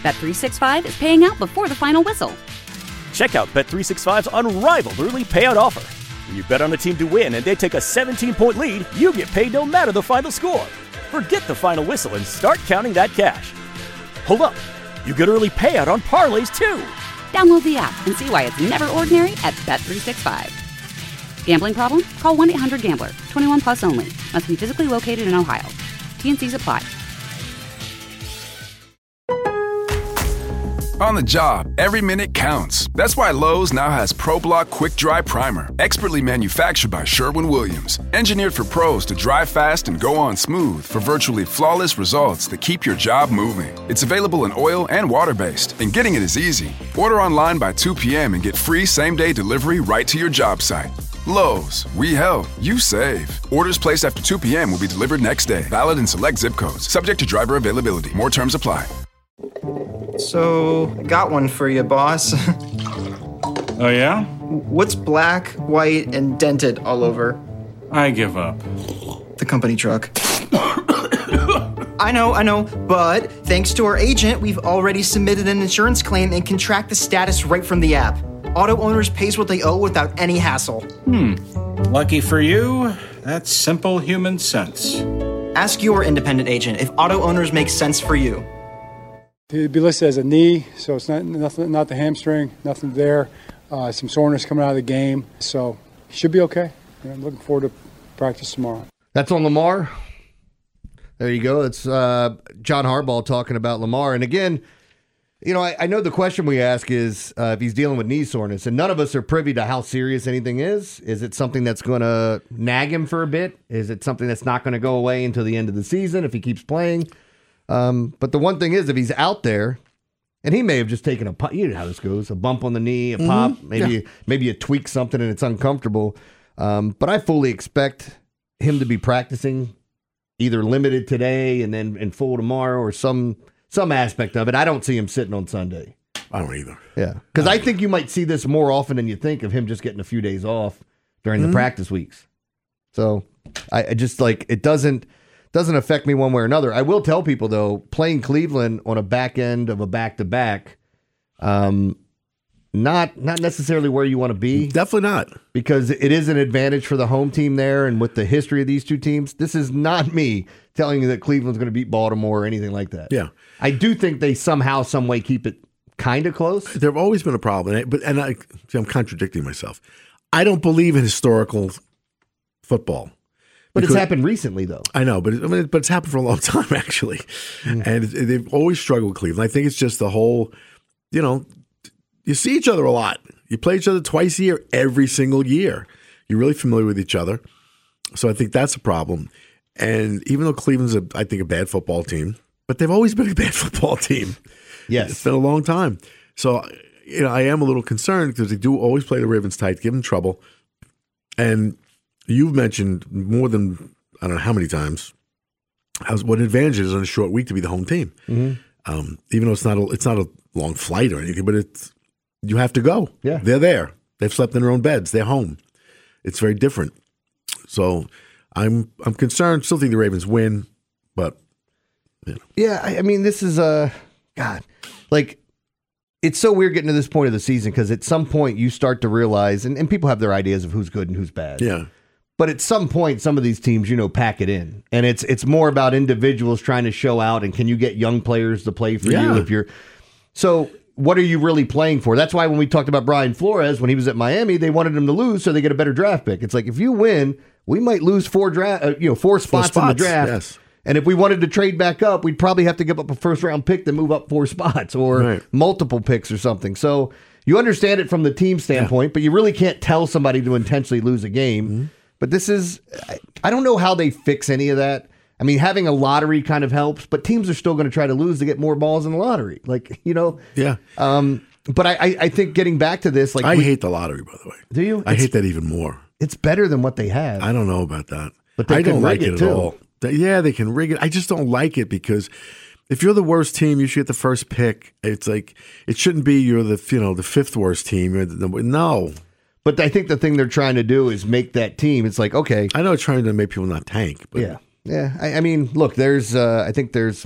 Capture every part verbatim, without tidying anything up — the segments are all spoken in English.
Bet three sixty-five is paying out before the final whistle. Check out Bet three sixty-five's unrivaled early payout offer. When you bet on a team to win and they take a seventeen-point lead, you get paid no matter the final score. Forget the final whistle and start counting that cash. Hold up. You get early payout on parlays, too. Download the app and see why it's never ordinary at Bet three sixty-five. Gambling problem? Call one eight hundred gambler. twenty-one plus only. Must be physically located in Ohio. T and C's apply. On the job, every minute counts. That's why Lowe's now has ProBlock Quick Dry Primer, expertly manufactured by Sherwin-Williams. Engineered for pros to dry fast and go on smooth for virtually flawless results that keep your job moving. It's available in oil and water-based, and getting it is easy. Order online by two p.m. and get free same-day delivery right to your job site. Lowe's, we help, you save. Orders placed after two p.m. will be delivered next day. Valid in select zip codes. Subject to driver availability. More terms apply. So, got one for you, boss. Oh, yeah? What's black, white, and dented all over? I give up. The company truck. I know, I know, but thanks to our agent, we've already submitted an insurance claim and can track the status right from the app. Auto owners pays what they owe without any hassle. Hmm. Lucky for you, that's simple human sense. Ask your independent agent if auto owners make sense for you. It'd be listed as a knee, so it's not nothing, not the hamstring, nothing there. Uh, some soreness coming out of the game, so he should be okay. Yeah, I'm looking forward to practice tomorrow. That's on Lamar. There you go. It's uh, John Harbaugh talking about Lamar. And again, you know, I, I know the question we ask is uh, if he's dealing with knee soreness, and none of us are privy to how serious anything is. Is it something that's going to nag him for a bit? Is it something that's not going to go away until the end of the season if he keeps playing? Um, but the one thing is, if he's out there, and he may have just taken a pop, you know how this goes, a bump on the knee, a mm-hmm. pop, maybe yeah. maybe you tweak something and it's uncomfortable. Um, but I fully expect him to be practicing either limited today and then in full tomorrow or some some aspect of it. I don't see him sitting on Sunday. I don't either. Yeah, because I think you might see this more often than you think of him just getting a few days off during mm-hmm. the practice weeks. So I, I just like it doesn't. Doesn't affect me one way or another. I will tell people, though, playing Cleveland on a back end of a back-to-back, um, not not necessarily where you want to be. Definitely not. Because it is an advantage for the home team there, and with the history of these two teams, this is not me telling you that Cleveland's going to beat Baltimore or anything like that. Yeah. I do think they somehow, some way keep it kind of close. There have always been a problem, but and I, see, I'm contradicting myself. I don't believe in historical football. But because, it's happened recently, though. I know, but it, I mean, but it's happened for a long time, actually. Mm. And it, they've always struggled with Cleveland. I think it's just the whole, you know, you see each other a lot. You play each other twice a year, every single year. You're really familiar with each other. So I think that's a problem. And even though Cleveland's, a, I think, a bad football team, but they've always been a bad football team. Yes. It's been a long time. So, you know, I am a little concerned because they do always play the Ravens tight, give them trouble. And you've mentioned more than, I don't know how many times, how, what advantage it is on a short week to be the home team. Mm-hmm. Um, even though it's not a, it's not a long flight or anything, but it's you have to go. Yeah. They're there. They've slept in their own beds. They're home. It's very different. So I'm I'm concerned. Still think the Ravens win, but you know. Yeah, I, I mean, this is a uh, God, like. It's so weird getting to this point of the season because at some point you start to realize, and, and people have their ideas of who's good and who's bad. Yeah. But at some point, some of these teams, you know, pack it in. And it's it's more about individuals trying to show out, and can you get young players to play for yeah. you if you're. So what are you really playing for? That's why when we talked about Brian Flores, when he was at Miami, they wanted him to lose so they get a better draft pick. It's like, if you win, we might lose four draft, uh, you know, four spots, four spots in the draft. Yes. And if we wanted to trade back up, we'd probably have to give up a first-round pick to move up four spots or right. multiple picks or something. So you understand it from the team standpoint, yeah. but you really can't tell somebody to intentionally lose a game. Mm-hmm. But this is, I don't know how they fix any of that. I mean, having a lottery kind of helps, but teams are still going to try to lose to get more balls in the lottery. Like, you know. Yeah. Um, but I, I, I think getting back to this, like I we, hate the lottery, by the way. Do you? I it's, hate that even more. It's better than what they have. I don't know about that. But they I don't like it, it too. at all. Yeah, they can rig it. I just don't like it because if you're the worst team, you should get the first pick. It's like it shouldn't be you're the you know the fifth worst team. You're the, no. But I think the thing they're trying to do is make that team. It's like, okay, I know it's trying to make people not tank. But yeah, yeah. I, I mean, look, there's. Uh, I think there's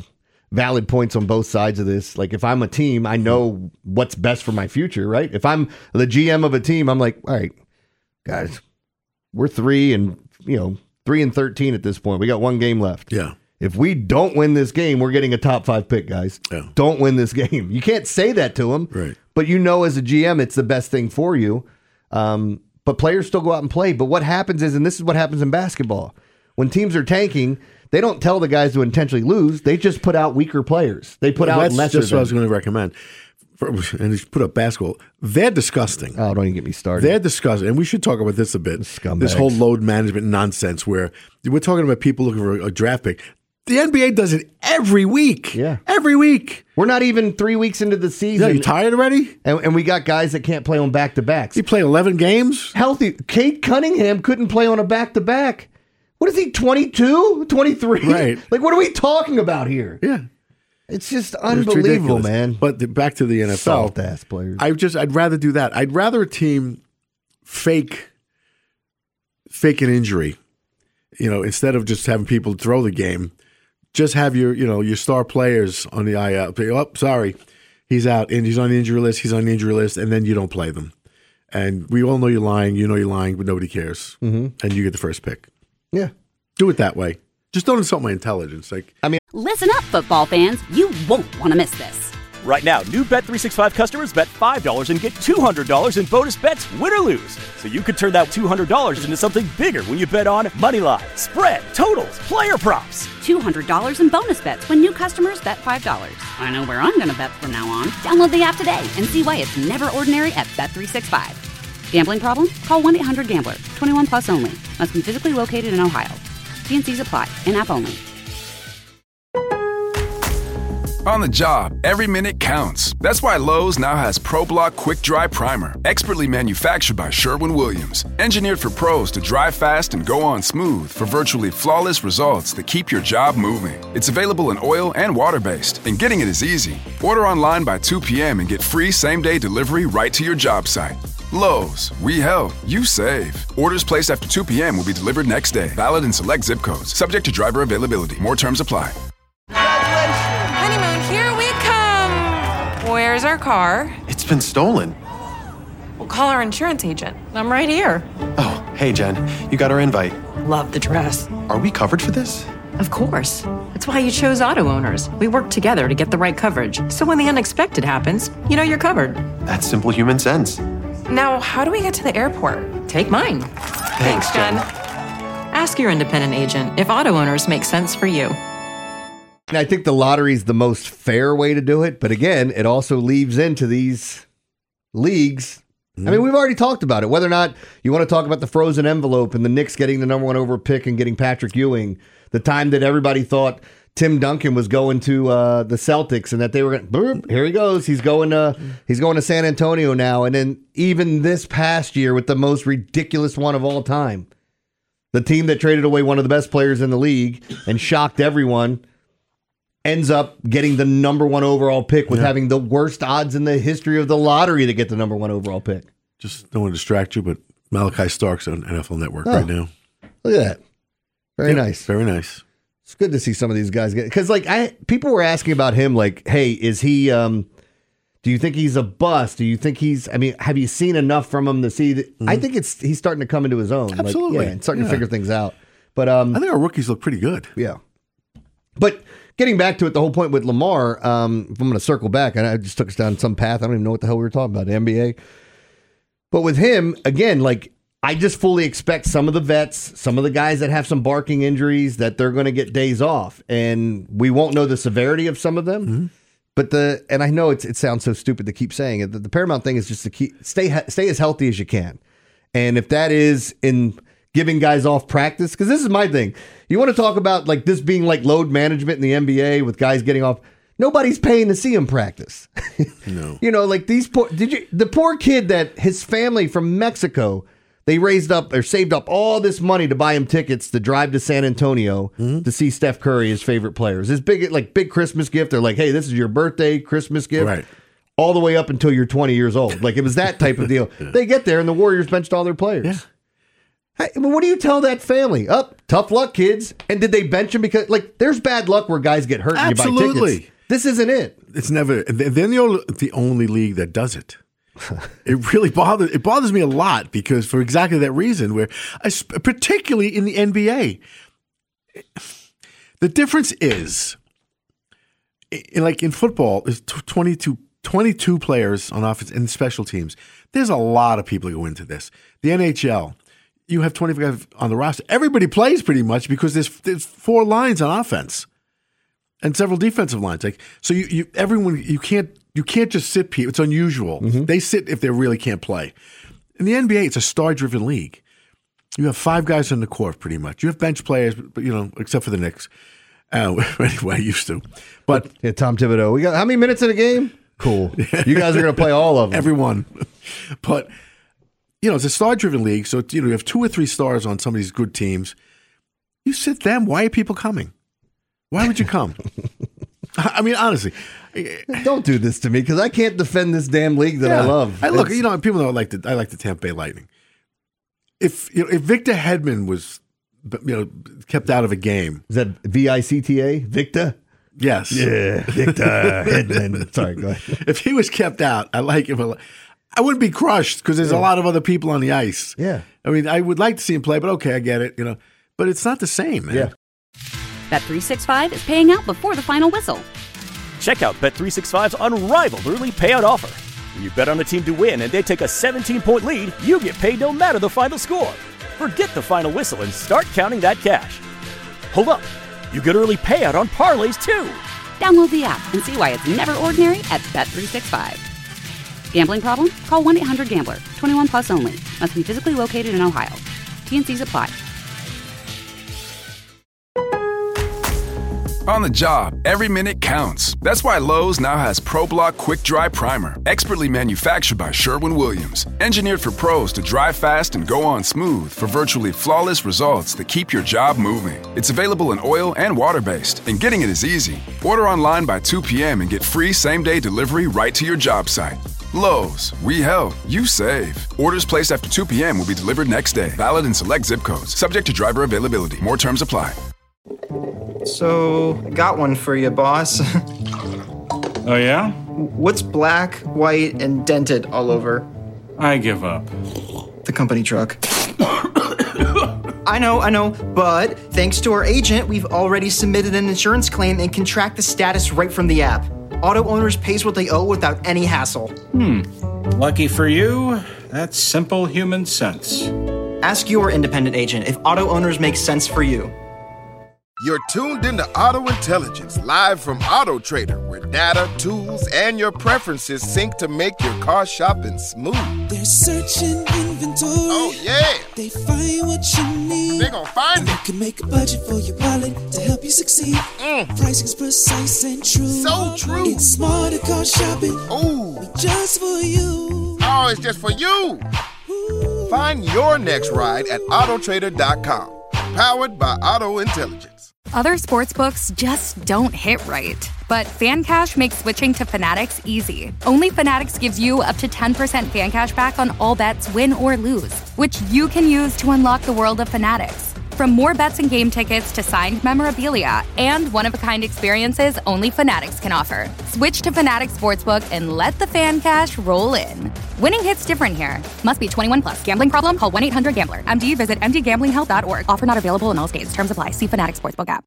valid points on both sides of this. Like if I'm a team, I know what's best for my future, right? If I'm the G M of a team, I'm like, all right, guys, we're three and, you know, three and thirteen at this point. We got one game left. Yeah. If we don't win this game, we're getting a top five pick, guys. Yeah. Don't win this game. You can't say that to them, right? But you know as a G M, it's the best thing for you. Um, but players still go out and play. But what happens is, and this is what happens in basketball, when teams are tanking, they don't tell the guys to intentionally lose. They just put out weaker players. They put well, out that's lesser. That's what I was going to recommend. For, and you put up basketball. They're disgusting. Oh, don't even get me started. They're disgusting. And we should talk about this a bit. Scumbags. This whole load management nonsense where we're talking about people looking for a draft pick. The N B A does it every week. Yeah. Every week. We're not even three weeks into the season. Yeah, you tired already? And, and we got guys that can't play on back-to-backs. He played eleven games? Healthy. Kate Cunningham couldn't play on a back-to-back. What is he, twenty-two, twenty-three? Right. Like, what are we talking about here? Yeah. It's just It's unbelievable, ridiculous. man. But the, back to the N F L. Soft-ass players. I just, I'd rather do that. I'd rather a team fake, fake an injury, you know, instead of just having people throw the game. Just have your, you know, your star players on the I L. Oh, sorry, he's out, and he's on the injury list. He's on the injury list, and then you don't play them. And we all know you're lying. You know you're lying, but nobody cares. Mm-hmm. And you get the first pick. Yeah, do it that way. Just don't insult my intelligence. Like, I mean, Listen up, football fans. You won't want to miss this. Right now, new Bet three sixty-five customers bet five dollars and get two hundred dollars in bonus bets, win or lose. So you could turn that two hundred dollars into something bigger when you bet on money line, spread, totals, player props. two hundred dollars in bonus bets when new customers bet five dollars. I know where I'm going to bet from now on. Download the app today and see why it's never ordinary at Bet three sixty-five. Gambling problem? Call one eight hundred gambler. twenty-one plus only. Must be physically located in Ohio. T N Cs apply. In-app only. On the job, every minute counts. That's why Lowe's now has ProBlock Quick Dry Primer, expertly manufactured by Sherwin-Williams. Engineered for pros to dry fast and go on smooth for virtually flawless results that keep your job moving. It's available in oil and water-based, and getting it is easy. Order online by two p.m. and get free same-day delivery right to your job site. Lowe's, we help, you save. Orders placed after two p.m. will be delivered next day. Valid in select zip codes. Subject to driver availability. More terms apply. Honeymoon, here we come. Where's our car? It's been stolen. We'll call our insurance agent. I'm right here. Oh, hey, Jen. You got our invite. Love the dress. Are we covered for this? Of course. That's why you chose Auto Owners. We work together to get the right coverage. So when the unexpected happens, you know you're covered. That's simple human sense. Now, how do we get to the airport? Take mine. Thanks, Jen. Ask your independent agent if Auto Owners make sense for you. And I think the lottery is the most fair way to do it. But again, it also leaves into these leagues. Mm-hmm. I mean, we've already talked about it. Whether or not you want to talk about the frozen envelope and the Knicks getting the number one overall pick and getting Patrick Ewing, the time that everybody thought Tim Duncan was going to uh, the Celtics and that they were going, here he goes. He's going to he's going to San Antonio now. And then even this past year with the most ridiculous one of all time, the team that traded away one of the best players in the league and shocked everyone ends up getting the number one overall pick with yeah. having the worst odds in the history of the lottery to get the number one overall pick. Just don't want to distract you, but Malachi Stark's on N F L Network oh, right now. Look at that. Very yeah, nice. Very nice. It's good to see some of these guys get, because like I, people were asking about him, like, hey, is he, um, do you think he's a bust? Do you think he's, I mean, have you seen enough from him to see that? Mm-hmm. I think it's, he's starting to come into his own. Absolutely. Like, yeah, and starting yeah. to figure things out. But um, I think our rookies look pretty good. Yeah. But getting back to it, the whole point with Lamar, um, if I'm going to circle back, and I just took us down some path. I don't even know what the hell we were talking about, the N B A. But with him, again, like, I just fully expect some of the vets, some of the guys that have some barking injuries, that they're going to get days off. And we won't know the severity of some of them. Mm-hmm. But the, and I know it's, it sounds so stupid to keep saying it. The, the paramount thing is just to keep, stay, stay as healthy as you can. And if that is in giving guys off practice, because this is my thing. You want to talk about like this being like load management in the N B A with guys getting off. Nobody's paying to see him practice. No. You know, like these poor, did you, the poor kid that his family from Mexico, they raised up or saved up all this money to buy him tickets to drive to San Antonio mm-hmm. to see Steph Curry, his favorite players. His big, like big Christmas gift. They're like, hey, this is your birthday Christmas gift. Right. All the way up until you're twenty years old. Like it was that type of deal. Yeah. They get there and the Warriors benched all their players. Yeah. Hey, what do you tell that family? Up, oh, tough luck, kids. And did they bench him because, like, there's bad luck where guys get hurt and you buy Absolutely. tickets. This isn't it. It's never. They're the only, the only league that does it. It really bothers. It bothers me a lot because for exactly that reason, where I, particularly in the N B A, the difference is, in, like in football, there's twenty-two, twenty-two players on offense and special teams. There's a lot of people who go into this. The N H L, you have twenty-five on the roster. Everybody plays pretty much because there's there's four lines on offense and several defensive lines. Like so, you, you everyone you can't you can't just sit people. It's unusual. Mm-hmm. They sit if they really can't play. In the N B A, it's a star-driven league. You have five guys on the court, pretty much. You have bench players, but you know, except for the Knicks. Uh, anyway, I used to. But yeah, Tom Thibodeau. We got how many minutes in a game? Cool. You guys are going to play all of them. Everyone. But you know, it's a star-driven league, so you know you have two or three stars on some of these good teams. You sit them. Why are people coming? Why would you come? I mean, honestly, don't do this to me because I can't defend this damn league that yeah, I love. I look, it's, you know, people know I like the I like the Tampa Bay Lightning. If you know, if Victor Hedman was, you know, kept out of a game, is that V I C T A? Victor? Yes. Yeah, Victor Hedman. Sorry, go ahead. If he was kept out, I like him. I wouldn't be crushed because there's yeah. a lot of other people on the ice. Yeah. I mean, I would like to see him play, but okay, I get it. You know, but it's not the same, man. Yeah. Bet three sixty-five is paying out before the final whistle. Check out Bet three sixty-five's unrivaled early payout offer. When you bet on a team to win and they take a seventeen-point lead, you get paid no matter the final score. Forget the final whistle and start counting that cash. Hold up. You get early payout on parlays, too. Download the app and see why it's never ordinary at Bet three sixty-five. Gambling problem? Call one eight hundred gambler. twenty-one plus only. Must be physically located in Ohio. T and C's apply. On the job, every minute counts. That's why Lowe's now has ProBlock Quick Dry Primer, expertly manufactured by Sherwin-Williams. Engineered for pros to dry fast and go on smooth for virtually flawless results that keep your job moving. It's available in oil and water-based, and getting it is easy. Order online by two p.m. and get free same-day delivery right to your job site. Lowe's, we help, you save. Orders placed after two p.m. will be delivered next day. Valid in select zip codes. Subject to driver availability. More terms apply. So, got one for you, boss. Oh, yeah? What's black, white, and dented all over? I give up. The company truck. I know, I know, but thanks to our agent, we've already submitted an insurance claim and can track the status right from the app. Auto owners pays what they owe without any hassle. Hmm. Lucky for you, that's simple human sense. Ask your independent agent if auto owners make sense for you. You're tuned into Auto Intelligence, live from Auto Trader, where data, tools, and your preferences sync to make your car shopping smooth. They're searching inventory. Oh, yeah. They find what you need. They're gonna find and it. They can make a budget for your wallet to help you succeed. Mm. Pricing's precise and true. So true. It's smarter car shopping. Ooh. Just for you. Oh, it's just for you. Ooh. Find your next ride at auto trader dot com. Powered by Auto Intelligence. Other sportsbooks just don't hit right. But FanCash makes switching to Fanatics easy. Only Fanatics gives you up to ten percent fan cash back on all bets, win or lose, which you can use to unlock the world of Fanatics. From more bets and game tickets to signed memorabilia and one-of-a-kind experiences only Fanatics can offer. Switch to Fanatics Sportsbook and let the fan cash roll in. Winning hits different here. Must be twenty-one plus. Gambling problem? Call one eight hundred gambler. M D visit m d gambling health dot org. Offer not available in all states. Terms apply. See Fanatics Sportsbook app.